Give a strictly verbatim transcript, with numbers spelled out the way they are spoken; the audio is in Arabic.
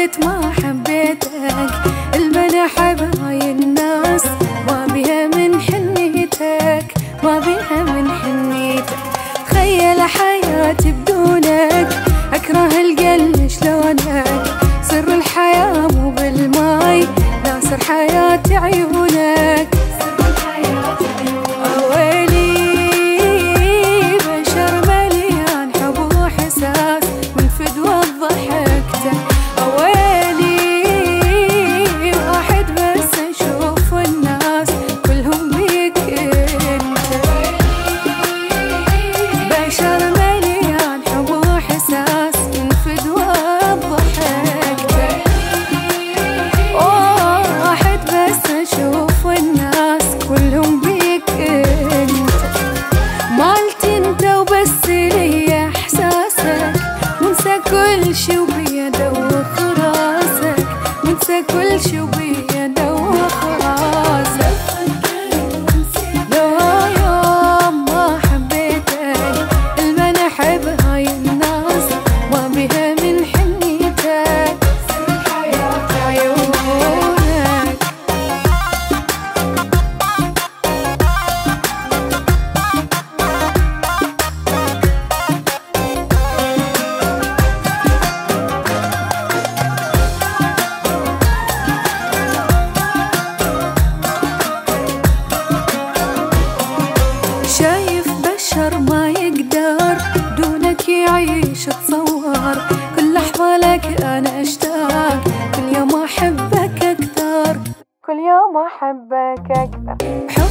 قلت ما حبيتك، البلا حب هاي الناس ما بيها من حنيتك، ما بيها من حنيتك. تخيل حياتي بدونك، اكره القلب شلونك، سر الحياة مو بالماي، ناصر حياتي عيونك. كل شي وبيده وخراسك، منسى كل شي وبيده وخراسك. لو يوم ما حبيتك، المنى حب هاي الناس ما بيها من حنيتك، سر الحياة عيونك. شايف بشر ما يقدر دونك يعيش، تصور كل لحظة لك أنا أشتاق، كل يوم أحبك أكثر، كل يوم أحبك أكثر.